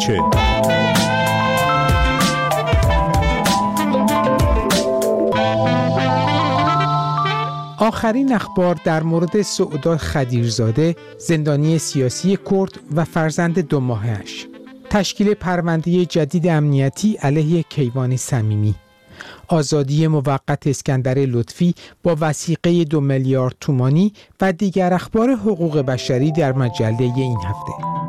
دریاچه. آخرین اخبار در مورد سعودا خدیرزاده، زندانی سیاسی کرد و فرزند 2 ماهه‌اش. تشکیل پرونده جدید امنیتی علیه کیوان صمیمی. آزادی موقت اسکندر لطفی با وثیقه 2 میلیارد تومانی و دیگر اخبار حقوق بشری در مجله این هفته.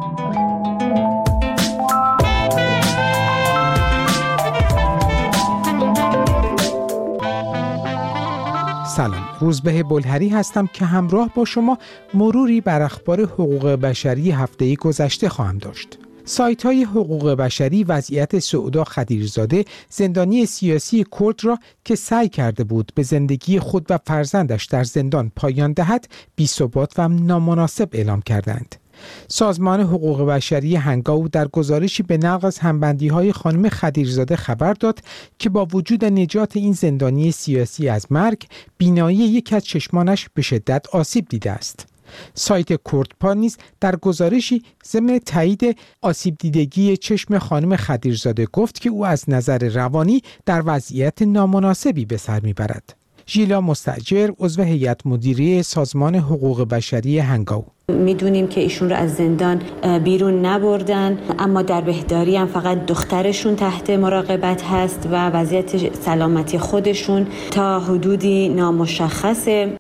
سلام، روزبه بلهری هستم که همراه با شما مروری بر اخبار حقوق بشری هفته گذشته خواهم داشت. سایت‌های حقوق بشری وضعیت سعودا خدیرزاده، زندانی سیاسی کرد را که سعی کرده بود به زندگی خود و فرزندش در زندان پایان دهد، بی‌ثبات و نامناسب اعلام کردند. سازمان حقوق بشری هنگاو در گزارشی به نقل از همبندی‌های خانم خدیرزاده خبر داد که با وجود نجات این زندانی سیاسی از مرگ، بینایی یکی از چشمانش به شدت آسیب دیده است. سایت کردپا نیز در گزارشی ضمن تایید آسیب دیدگی چشم خانم خدیرزاده گفت که او از نظر روانی در وضعیت نامناسبی به سر میبرد. ژیلا مستاجر، عضو هیئت مدیره سازمان حقوق بشری هنگاو: میدونیم که ایشون رو از زندان بیرون نبردن، اما در بهداری هم فقط دخترشون تحت مراقبت هست و وضعیت سلامتی خودشون تا حدودی نامشخصه.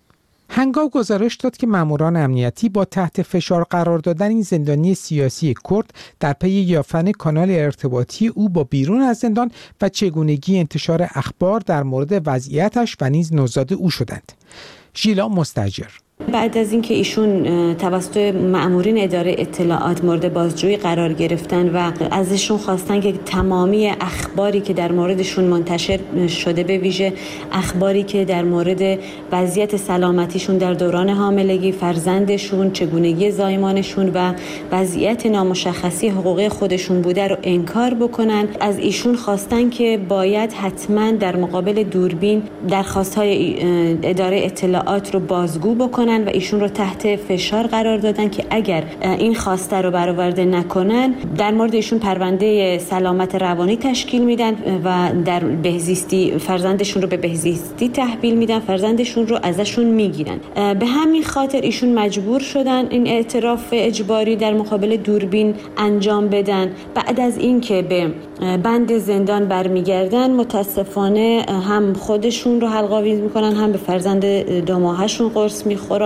هنگاو گزارش داد که ماموران امنیتی با تحت فشار قرار دادن این زندانی سیاسی کرد در پی یافتن کانال ارتباطی او با بیرون از زندان و چگونگی انتشار اخبار در مورد وضعیتش و نیز نوزاد او شدند. ژیلا مستاجر: بعد از اینکه ایشون توسط مأمورین اداره اطلاعات مورد بازجویی قرار گرفتن و ازشون خواستن که تمامی اخباری که در موردشون منتشر شده، به ویژه اخباری که در مورد وضعیت سلامتیشون در دوران حاملگی، فرزندشون، چگونگی زایمانشون و وضعیت نامشخصی حقوقی خودشون بوده رو انکار بکنن، از ایشون خواستن که باید حتما در مقابل دوربین درخواست‌های اداره اطلاعات رو بازگو بکنن و ایشون رو تحت فشار قرار دادن که اگر این خواسته رو برآورده نکنن در مورد ایشون پرونده سلامت روانی تشکیل میدن و در بهزیستی فرزندشون رو به بهزیستی تحویل میدن، فرزندشون رو ازشون میگیرن. به همین خاطر ایشون مجبور شدن این اعتراف اجباری در مقابل دوربین انجام بدن. بعد از اینکه به بند زندان برمیگردن، متاسفانه هم خودشون رو حلق‌آویز میکنن، هم به فرزند 2 ماهه‌شون قرص میخورن.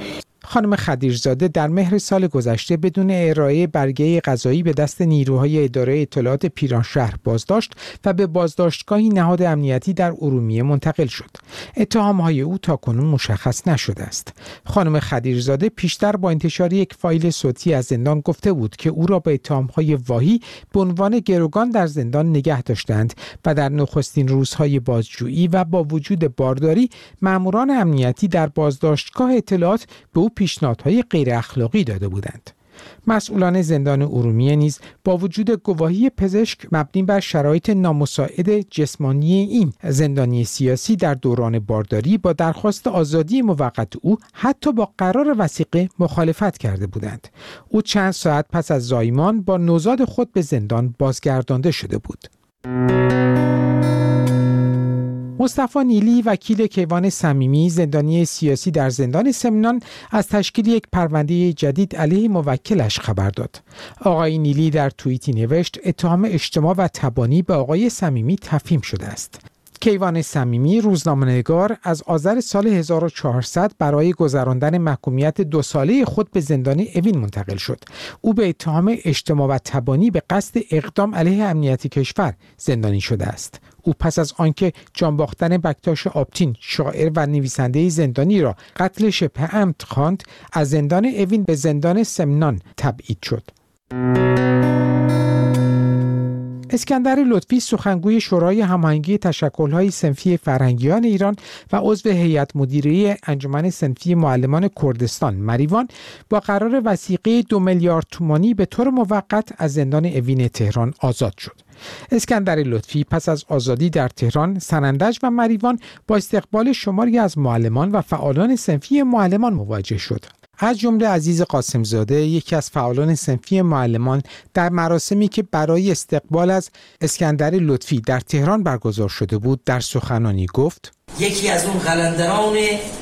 خانم خدیرزاده در مهر سال گذشته بدون ارائه برگه قضایی به دست نیروهای اداره اطلاعات پیرانشهر بازداشت و به بازداشتگاهی نهاد امنیتی در ارومیه منتقل شد. اتهامهای او تاکنون مشخص نشده است. خانم خدیرزاده پیشتر با انتشار یک فایل صوتی از زندان گفته بود که او را به اتهامهای واهی به عنوان گروگان در زندان نگه داشتند و در نخستین روزهای بازجویی و با وجود بارداری، ماموران امنیتی در بازداشتگاه اطلاعات به او پیشنهادهای غیر اخلاقی داده بودند. مسئولان زندان ارومیه نیز با وجود گواهی پزشک مبنی بر شرایط نامساعد جسمانی این زندانی سیاسی در دوران بارداری با درخواست آزادی موقت او حتی با قرار وثیقه مخالفت کرده بودند. او چند ساعت پس از زایمان با نوزاد خود به زندان بازگردانده شده بود. مصطفی نیلی، وکیل کیوان صمیمی، زندانی سیاسی در زندان سمنان، از تشکیل یک پرونده جدید علیه موکلش خبر داد. آقای نیلی در توییتی نوشت: اتهام اجتماع و تبانی به آقای صمیمی تفهیم شده است. کیوان صمیمی، روزنامه‌نگار، از آذر سال 1400 برای گذراندن محکومیت 2 ساله خود به زندان اوین منتقل شد. او به اتهام اجتماع و تبانی به قصد اقدام علیه امنیت کشور زندانی شده است. او پس از آنکه جان باختن بکتاش آبتین، شاعر و نویسنده زندانی را قتل شبه عمد خواند، از زندان اوین به زندان سمنان تبعید شد. اسکندر لطفی، سخنگوی شورای هماهنگی تشکل‌های صنفی فرهنگیان ایران و عضو هیئت مدیره انجمن صنفی معلمان کردستان مریوان، با قرار وثیقه 2 میلیارد تومانی به طور موقت از زندان اوین تهران آزاد شد. اسکندر لطفی پس از آزادی در تهران، سنندج و مریوان با استقبال شماری از معلمان و فعالان صنفی معلمان مواجه شد. از جمله عزیز قاسمزاده، یکی از فعالان صنفی معلمان، در مراسمی که برای استقبال از اسکندر لطفی در تهران برگزار شده بود در سخنانی گفت: یکی از اون قلندران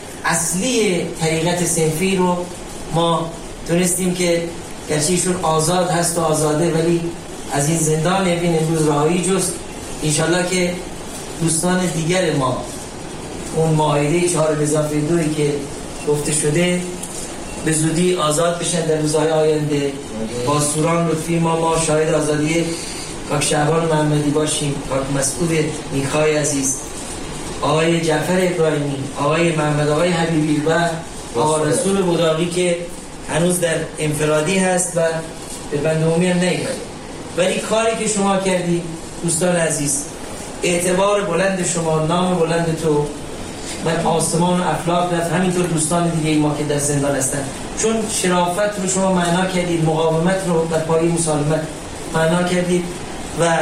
اصلی طریقت صنفی رو ما تونستیم که گرچه ایشون آزاد هست و آزاده ولی از این زندان بین امروز رهایی جست. انشالله که دوستان دیگر ما اون معاهده 4+2 که گفته شده به زودی آزاد بشن در روزهای آینده. با سوران لطفی ما شاهد آزادی کاک شعبان محمدی باشیم، کاک مسعود نیکای عزیز، آقای جعفر ابراهیمی، آقای محمد آقای حبیبی و آقا رسول بوداقی که هنوز در انفرادی هست و به بنده‌عمومی هم نیامده. ولی کاری که شما کردی دوستان عزیز، اعتبار بلند شما، نام بلند تو من آسمان و افلاک رفت، همینطور دوستان دیگه ما که در زندان هستن، چون شرافت رو شما معنا کردید، مقاومت رو در پای مسالمت معنا کردید و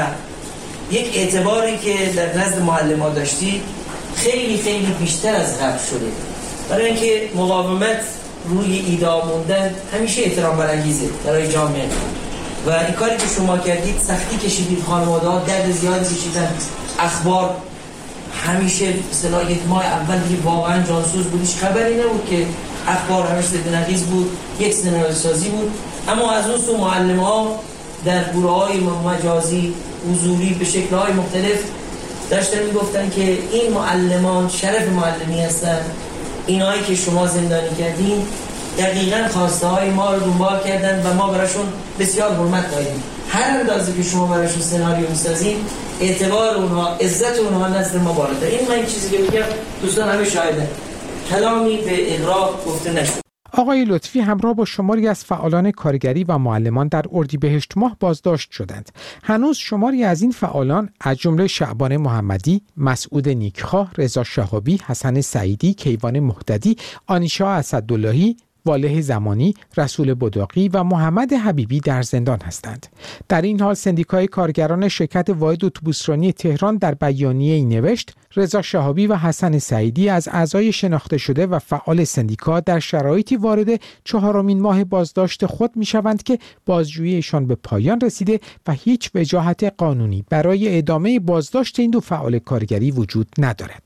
یک اعتباری که در نزد معلم ها داشتید خیلی خیلی بیشتر از قبل شده. برای اینکه مقاومت روی ایده موندن همیشه احترام برانگیزه برای جامعه و این کاری که شما کردید، سختی کشیدید، خانواده ها درد زیادی کشیدن، اخبار همیشه مثلا یک ماه اول دیگه واقعا جانسوز بودیش، خبری نبود که اخبار همیشه ضدنقیض بود، یک سناریو سازی بود. اما از اون سو معلم ها در گروه‌های مجازی حضوری به شکل‌های مختلف داشتن میگفتن که این معلمان شرف معلمی هستن، اینایی که شما زندانی کردین دقیقاً خواسته های ما رو دنبال کردن و ما براشون بسیار حرمت قائلیم. هر اندازه که شما براشون سناریو میسازین اعتبار اونها، عزت اونها نزد ما بالاتر. این من چیزی که میگم دوستان همه شاهدن، کلامی به اغراق گفته نشد. آقای لطفی همراه با شماری از فعالان کارگری و معلمان در اردیبهشت ماه بازداشت شدند. هنوز شماری از این فعالان از جمله شعبان محمدی، مسعود نیکخواه، رضا شهابی، حسن سعیدی، کیوان مهتدی، آنیشا اسداللهی، واله زمانی، رسول بداقی و محمد حبیبی در زندان هستند. در این حال سندیکای کارگران شرکت واحد اتوبوسرانی تهران در بیانیه‌ای نوشت: رضا شهابی و حسن سعیدی از اعضای شناخته شده و فعال سندیکا در شرایطی وارد 4مین ماه بازداشت خود می‌شوند که بازجوییشان به پایان رسیده و هیچ وجاهت قانونی برای ادامه بازداشت این دو فعال کارگری وجود ندارد.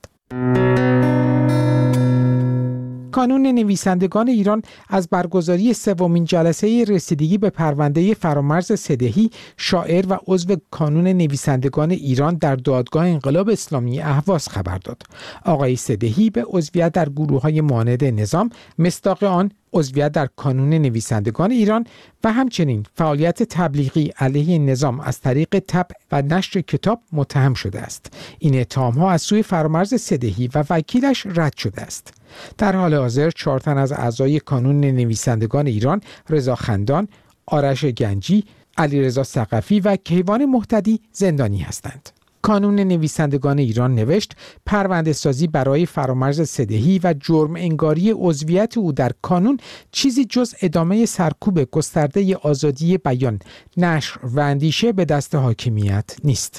کانون نویسندگان ایران از برگزاری 3مین جلسه رسیدگی به پرونده فرامرز سدهی، شاعر و عضو کانون نویسندگان ایران در دادگاه انقلاب اسلامی اهواز خبر داد. آقای سدهی به عضویت در گروه‌های معاند نظام، مصداق آن عضویت در کانون نویسندگان ایران و همچنین فعالیت تبلیغی علیه نظام از طریق طبع و نشر کتاب متهم شده است. این اتهام‌ها از سوی فرامرز سدهی و وکیلش رد شده است. در حال حاضر 4 تن از اعضای کانون نویسندگان ایران، رضا خندان، آرش گنجی، علیرضا ثقفی و کیوان مهتدی زندانی هستند. کانون نویسندگان ایران نوشت: پرونده سازی برای فرامرز سدهی و جرم انگاری عضویت او در کانون چیزی جز ادامه سرکوب گسترده آزادی بیان، نشر و اندیشه به دست حاکمیت نیست.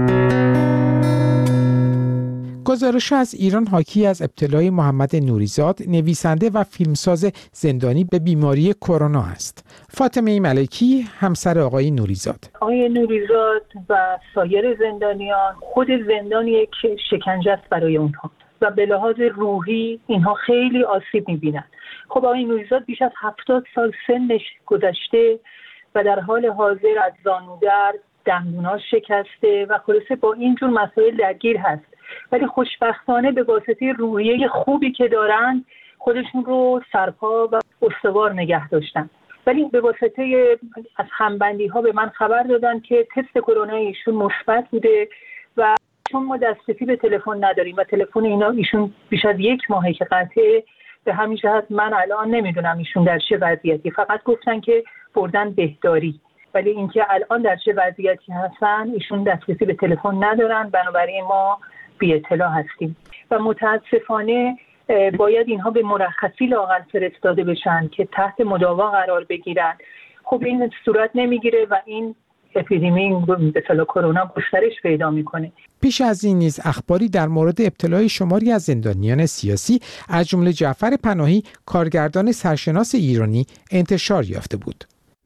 گزارش از ایران حاکی از ابتلای محمد نوریزاد، نویسنده و فیلمساز زندانی به بیماری کرونا است. فاطمه ملکی، همسر آقای نوریزاد. آقای نوریزاد و سایر زندانیان، خود زندان یک شکنجه است برای اونها و به لحاظ روحی اینها خیلی آسیب می‌بینند. خب آقای نوریزاد بیش از 70 سال سنش گذشته و در حال حاضر از زانودرد، دندوناش شکسته و خلاصه با اینجور مسائل درگیر هست. ولی خوشبختانه به واسطه روحیه خوبی که دارن خودشون رو سرپا و استوار نگه داشتن. ولی به واسطه از همبندی ها به من خبر دادن که تست کرونا ایشون مثبت بوده و چون ما دسترسی به تلفن نداریم و تلفن ایشون بیش از 1 ماهه که قطعه، به همین جهت من الان نمیدونم ایشون در چه وضعیتی. فقط گفتن که بردن بهداری، ولی اینکه الان در چه وضعیتی هستن ایشون دسترسی به تلفن ندارن، بنابراین ما بی اطلاع هستیم و متاسفانه باید اینها به مرخصی لااقل فرستاده بشن که تحت مداوا قرار بگیرن. خب این صورت نمیگیره و این اپیدمی به اصطلاح کرونا گسترش پیدا میکنه. پیش از این نیز اخباری در مورد ابتلای شماری از زندانیان سیاسی از جمله جعفر پناهی، کارگردان سرشناس ایرانی، انتشار یافته بود.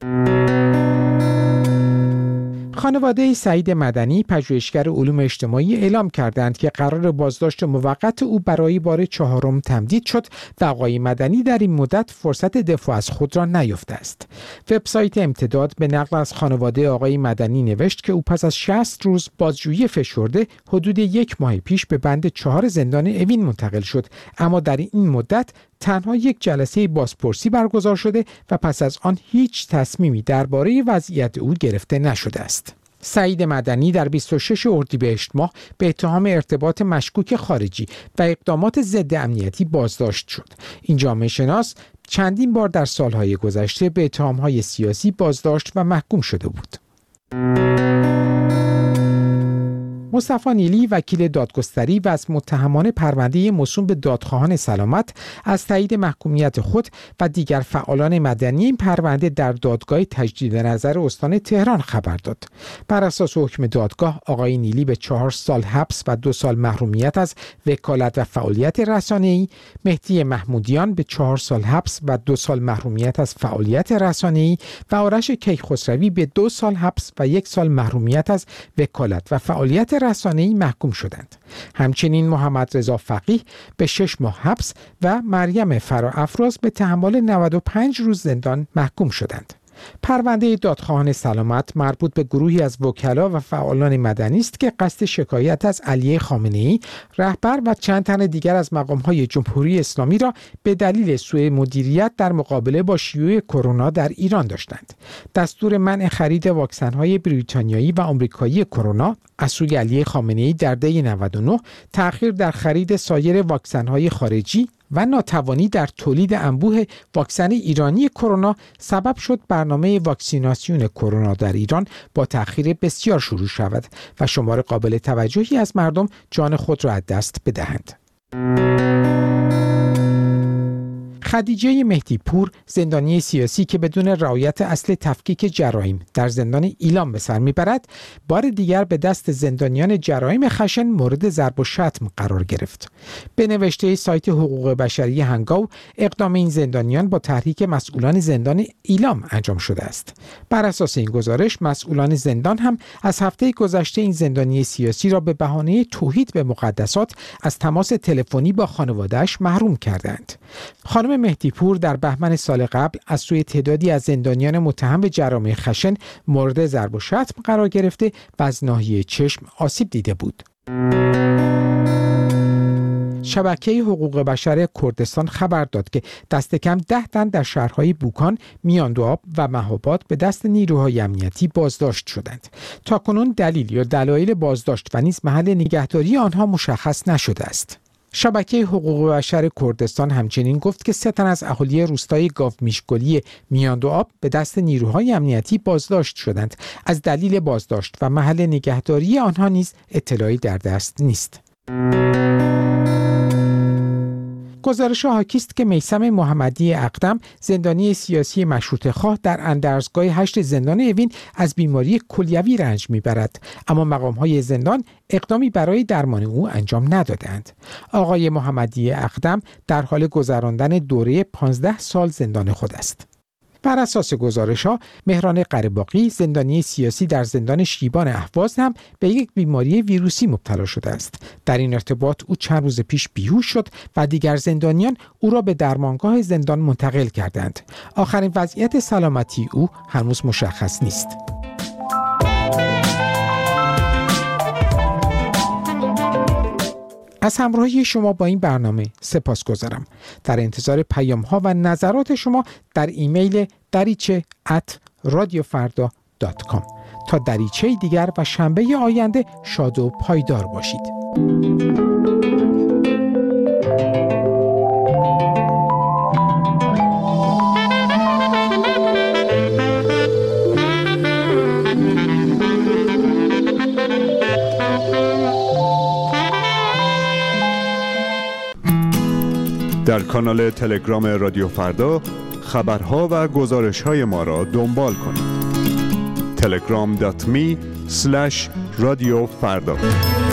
خانواده سعید مدنی، پژوهشگر علوم اجتماعی، اعلام کردند که قرار بازداشت موقت او برای بار 4 تمدید شد و آقای مدنی در این مدت فرصت دفاع از خود را نیافته است. وبسایت امتداد به نقل از خانواده آقای مدنی نوشت که او پس از 60 روز بازجویی فشرده حدود 1 ماه پیش به بند 4 زندان اوین منتقل شد، اما در این مدت تنها یک جلسه بازپرسی برگزار شده و پس از آن هیچ تصمیمی درباره وضعیت او گرفته نشده است. سعید مدنی در 26 اردیبهشت ماه به اتهام ارتباط مشکوک خارجی و اقدامات ضد امنیتی بازداشت شد. این جامعه شناس چندین بار در سالهای گذشته به اتهامهای سیاسی بازداشت و محکوم شده بود. مصطفی نیلی، وکیل دادگستری و از متهمان پرونده موسوم به دادخواهان سلامت، از تایید محکومیت خود و دیگر فعالان مدنی این پرونده در دادگاه تجدید نظر استان تهران خبر داد. بر اساس حکم دادگاه، آقای نیلی به 4 سال حبس و 2 سال محرومیت از وکالت و فعالیت رسانه‌ای، مهدی محمودیان به 4 سال حبس و 2 سال محرومیت از فعالیت رسانه‌ای و آرش کیخسروی به 2 سال حبس و 1 سال محرومیت از وکالت و فعالیت رسانه‌ای محکوم شدند. همچنین محمد رضا فقیه به 6 ماه حبس و مریم فراافراز به تحمل 95 روز زندان محکوم شدند. پرونده دادخواهان سلامت مربوط به گروهی از وکلا و فعالان مدنی است که قصد شکایت از علی خامنه‌ای، رهبر و چند تن دیگر از مقام‌های جمهوری اسلامی را به دلیل سوء مدیریت در مقابله با شیوع کرونا در ایران داشتند. دستور منع خرید واکسن‌های بریتانیایی و آمریکایی کرونا از سوی علی خامنه‌ای در دی 99، تأخیر در خرید سایر واکسن‌های خارجی و ناتوانی در تولید انبوه واکسن ایرانی کرونا سبب شد برنامه واکسیناسیون کرونا در ایران با تأخیر بسیار شروع شود و شمار قابل توجهی از مردم جان خود را از دست بدهند. خدیجه مهدی پور، زندانی سیاسی که بدون رعایت اصل تفکیک جرایم در زندان ایلام به سر میبرد، بار دیگر به دست زندانیان جرایم خشن مورد ضرب و شتم قرار گرفت. به نوشته سایت حقوق بشری هنگاو، اقدام این زندانیان با تحریک مسئولان زندان ایلام انجام شده است. بر اساس این گزارش، مسئولان زندان هم از هفته گذشته این زندانی سیاسی را به بهانه توهین به مقدسات از تماس تلفنی با خانواده‌اش محروم کردند. خانم مهدی پور در بهمن سال قبل از سوی تعدادی از زندانیان متهم به جرایم خشن مورد ضرب و شتم قرار گرفته و از ناحیه چشم آسیب دیده بود. شبکه حقوق بشر کردستان خبر داد که دست کم 10 تن در شهرهای بوکان، میاندوآب و مهاباد به دست نیروهای امنیتی بازداشت شدند. تاکنون دلیل یا دلایل بازداشت و نیز محل نگهداری آنها مشخص نشده است. شبکه حقوق بشر کردستان همچنین گفت که 3 تن از اهالی روستای گاومیشگلی میاندوآب به دست نیروهای امنیتی بازداشت شدند. از دلیل بازداشت و محل نگهداری آنها نیز اطلاعی در دست نیست. گزارش حاکی است که میثم محمدی اقدم، زندانی سیاسی مشروطه خواه، در اندرزگاه 8 زندان اوین از بیماری کلیوی رنج میبرد، اما مقام‌های زندان اقدامی برای درمان او انجام ندادند. آقای محمدی اقدم در حال گذراندن دوره 15 سال زندان خود است. بر اساس گزارش‌ها، مهران قره‌باقی، زندانی سیاسی در زندان شیبان اهواز، هم به یک بیماری ویروسی مبتلا شده است. در این ارتباط او چند روز پیش بیهوش شد و دیگر زندانیان او را به درمانگاه زندان منتقل کردند. آخرین وضعیت سلامتی او هنوز مشخص نیست. از همراهی شما با این برنامه سپاسگزارم. در انتظار پیام‌ها و نظرات شما در ایمیل dariche@radiofarda.com. تا دریچه دیگر و شنبه آینده شاد و پایدار باشید. در کانال تلگرام رادیو فردا خبرها و گزارش‌های ما را دنبال کنید. telegram.me/رادیو فردا.